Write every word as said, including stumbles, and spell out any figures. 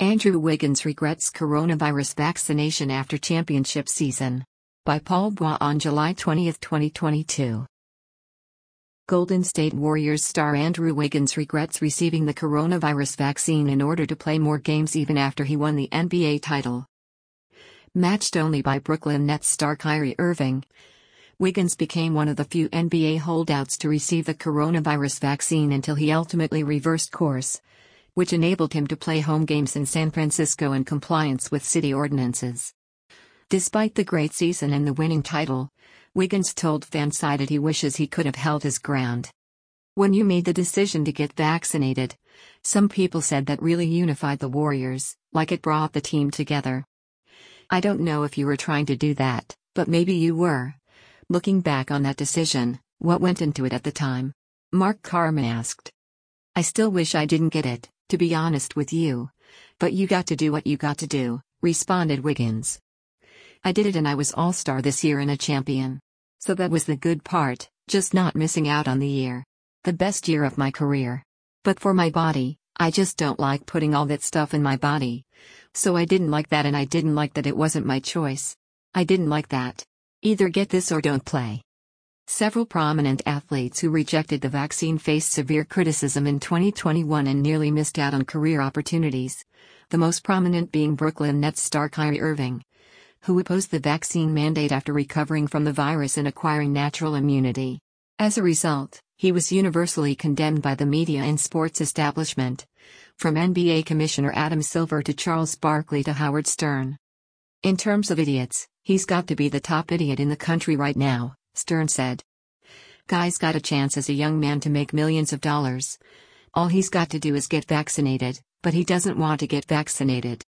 Andrew Wiggins regrets coronavirus vaccination after championship season. By Paul Bois on July twentieth, twenty twenty-two. Golden State Warriors star Andrew Wiggins regrets receiving the coronavirus vaccine in order to play more games even after he won the N B A title. Matched only by Brooklyn Nets star Kyrie Irving, Wiggins became one of the few N B A holdouts to receive the coronavirus vaccine until he ultimately reversed course, which enabled him to play home games in San Francisco in compliance with city ordinances. Despite the great season and the winning title, Wiggins told FanSided that he wishes he could have held his ground. "When you made the decision to get vaccinated, some people said that really unified the Warriors, like it brought the team together. I don't know if you were trying to do that, but maybe you were. Looking back on that decision, what went into it at the time?" Mark Carman asked. "I still wish I didn't get it, to be honest with you. But you got to do what you got to do," responded Wiggins. "I did it and I was all-star this year and a champion. So that was the good part, just not missing out on the year. The best year of my career. But for my body, I just don't like putting all that stuff in my body. So I didn't like that and I didn't like that it wasn't my choice. I didn't like that. Either get this or don't play." Several prominent athletes who rejected the vaccine faced severe criticism in twenty twenty-one and nearly missed out on career opportunities, the most prominent being Brooklyn Nets star Kyrie Irving, who opposed the vaccine mandate after recovering from the virus and acquiring natural immunity. As a result, he was universally condemned by the media and sports establishment, from N B A Commissioner Adam Silver to Charles Barkley to Howard Stern. "In terms of idiots, he's got to be the top idiot in the country right now," Stern said. "Guy's got a chance as a young man to make millions of dollars. All he's got to do is get vaccinated, but he doesn't want to get vaccinated.